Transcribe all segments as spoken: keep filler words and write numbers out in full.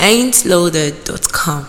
ain't loaded dot com.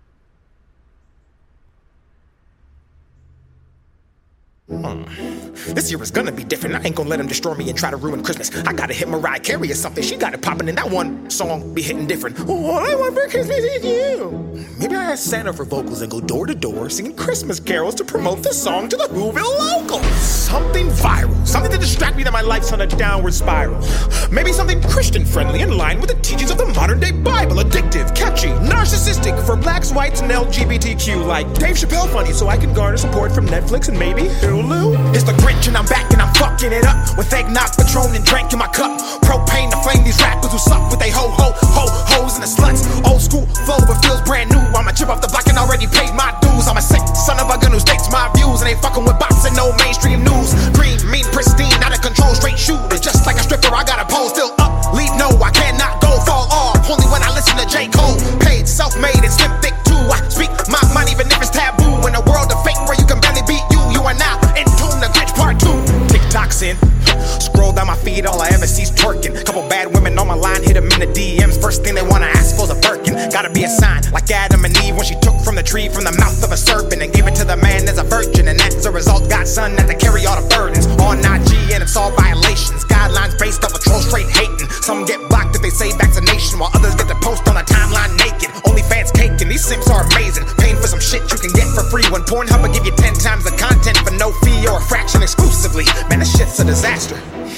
Hmm. This year is gonna be different. I ain't gonna let them destroy me and try to ruin Christmas. I gotta hit Mariah Carey or something. She got it popping in that one song be hitting different. All I want for Christmas is you. Maybe I ask Santa for vocals and go door to door singing Christmas carols to promote the song to the Whoville locals. Something viral, something to distract me that my life's on a downward spiral. Maybe something Christian friendly in line with the teachings of the modern day Bible. Addictive, catchy, narcissistic for blacks, whites, and L G B T Q. Like Dave Chappelle funny so I can garner support from Netflix and maybe Hulu. It's the Grinch and I'm back and I'm fucking it up with eggnog, Patron, and drink in my cup. Propane to flame these rappers who suck with they ho ho ho hoes and the sluts. Old school flow but feels brand new. I'm a chip off the block and already paid my dues. I'm a sick son of a gun who states my views and ain't fucking with bots and no mainstream news. Green, mean, pristine, out of control, straight shooter. Just like a stripper, I got a pole still up. Leave no, I cannot go fall off. Only when I listen to J. Cole. Paid, self-made, and slim thick too. I speak my mind even if it's taboo. In a world of fake where you can barely beat you, you are now in tune to Grinch Part two. TikTok's in. Scroll down my feed, all I ever see's twerking. Couple bad women on my line, hit them in the D Ms. First thing they wanna ask for's a Birkin. Gotta be a sign, like Adam and Eve when she took from the tree from the mouth of a serpent and gave it to the man as a virgin. And as a result, God's son had to carry all the burdens on I G, and it's all violations. Guidelines based off a troll straight hating. Some get blocked if they say vaccination, while others get to post on a timeline naked. OnlyFans caking, these simps are amazing. Paying for some shit you can get for free when Pornhub will give you ten times the content for no fee or a fraction exclusively. Man, this shit's a disaster.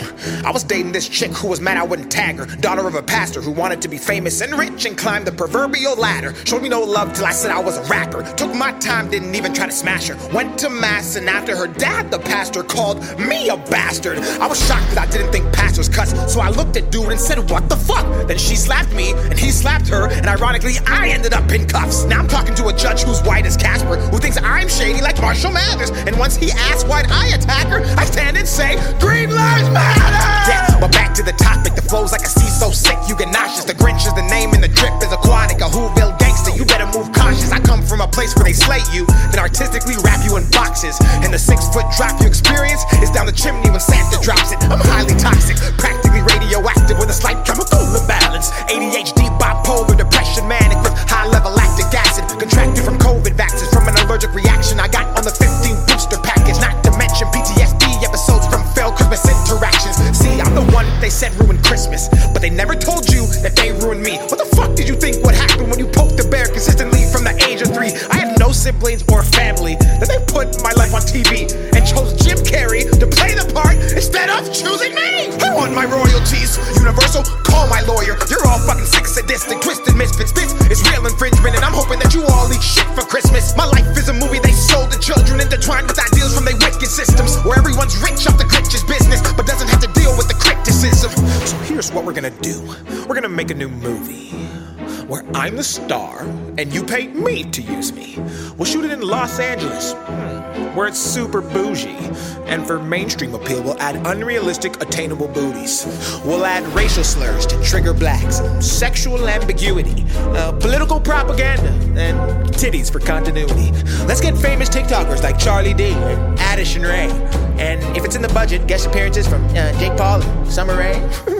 I was dating this chick who was mad I wouldn't tag her. Daughter of a pastor who wanted to be famous and rich and climb the proverbial ladder. Showed me no love till I said I was a rapper. Took my time, didn't even try to smash her. Went to mass and after her dad, the pastor, called me a bastard. I was shocked that I didn't think pastors cuss, so I looked at dude and said, what the fuck? Then she slapped me and he slapped her, and ironically I ended up in cuffs. Now I'm talking to a judge who's white as Casper, who thinks I'm shady like Marshall Mathers. And once he asks why'd I attack her, I stand and say, Green Lives Matter! Yeah, but back to the topic, the flow's like a sea so sick you get nauseous. The Grinch is the name and the drip is aquatic. A Whoville gangster, you better move cautious. I come from a place where they slay you, then artistically wrap you in boxes. And the six foot drop you experience is down the chimney when Santa drops it. I'm highly toxic, practically radioactive with a slight chemical imbalance. A D H D, bipolar, depression, manic with high level lactic acid. Contracted from COVID vaccines from an allergic reaction I got on the fifteen booster package. Not to mention P T S D episodes from failed Christmas interactions. See, I'm the one they said ruined Christmas, but they never told you that they ruined me. What the fuck did you think would happen when you poked the bear consistently from the age of three? I have no siblings or family, that they put my life on T V and chose Jim Carrey to play the part instead of choosing me. I want my royalties, Universal, call my lawyer. You're all fucking sick, sadistic, twisted misfits. This is real infringement and I'm hoping that you all eat shit for Christmas. My life is a movie they sold to children, intertwined with ideals from their wicked systems, where everyone's rich off the Grinch's business, but doesn't have to deal with the criticism. So here's what we're gonna do. We're gonna make a new movie where I'm the star and you pay me to use me. We'll shoot it in Los Angeles, hmm, where it's super bougie. And for mainstream appeal, we'll add unrealistic, attainable booties. We'll add racial slurs to trigger blacks, sexual ambiguity, uh, political propaganda, and titties for continuity. Let's get famous TikTokers like Charlie D and Addison Rae. And if it's in the budget, guest appearances from uh, Jake Paul and Summer Rae.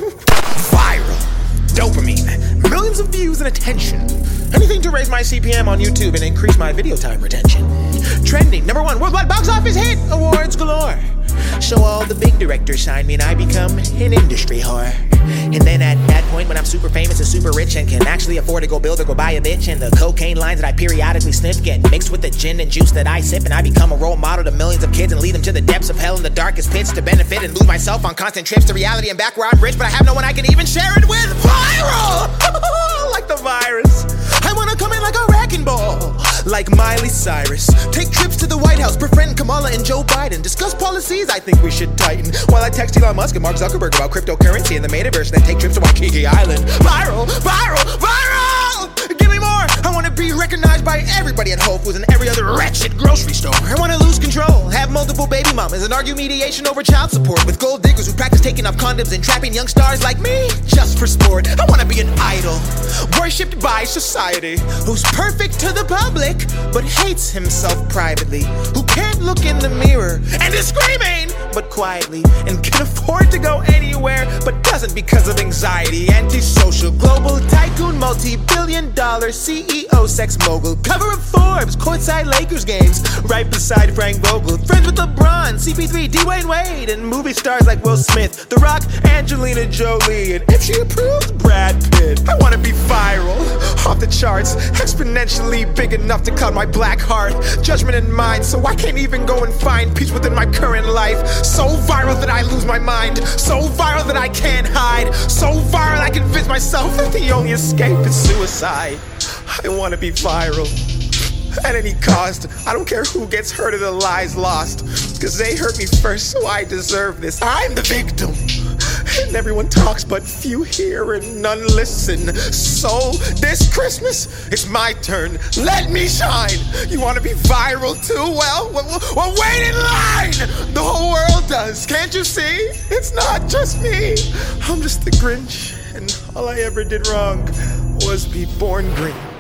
Viral. Dopamine. Millions of views and attention. Anything to raise my C P M on YouTube and increase my video time retention. Trending. Number one worldwide box office hit. Awards galore. So all the big directors sign me and I become an industry whore. And then at that point when I'm super famous and super rich and can actually afford to go build or go buy a bitch, and the cocaine lines that I periodically sniff get mixed with the gin and juice that I sip, and I become a role model to millions of kids and lead them to the depths of hell in the darkest pits to benefit and lose myself on constant trips to reality and back where I'm rich, but I have no one I can even share it with. Viral! Like the virus. I wanna come in like a wrecking ball, like Miley Cyrus. Take trips to the White House, befriend Kamala and Joe Biden. Discuss policies I think we should tighten, while I text Elon Musk and Mark Zuckerberg about cryptocurrency and the metaverse, and then take trips to Waikiki Island. Viral! Viral! Viral! Give me more! I wanna be recognized by everybody at Whole Foods and every other wretched grocery store. I wanna lose control, have multiple baby mamas, and argue mediation over child support with gold diggers who practice taking off condoms and trapping young stars like me just for sport. I wanna be an idol, worshipped by society, who's perfect to the public but hates himself privately, who can't look in the mirror and is screaming but quietly, and can afford to go anywhere but doesn't because of anxiety. Antisocial, global tycoon, multi-billion dollar C E O, sex mogul, cover of Forbes, courtside Lakers games, right beside Frank Vogel, friends with LeBron, C P three, Dwayne Wade, and movie stars like Will Smith, The Rock, Angelina Jolie, and if she approves, Brad Pitt. I wanna be viral, off the charts, exponentially big enough to cloud my black heart, judgment in mind, so I can't even go and find peace within my current life. So viral that I lose my mind, so viral that I can't hide, so viral I convince myself that the only escape is suicide. I wanna be viral at any cost. I don't care who gets hurt or the lies lost, cause they hurt me first, so I deserve this. I'm the victim, and everyone talks but few hear and none listen. So this Christmas, it's my turn, let me shine. You wanna be viral too? Well, well, well wait in line. The whole world does, can't you see? It's not just me, I'm just the Grinch, and all I ever did wrong was be born green.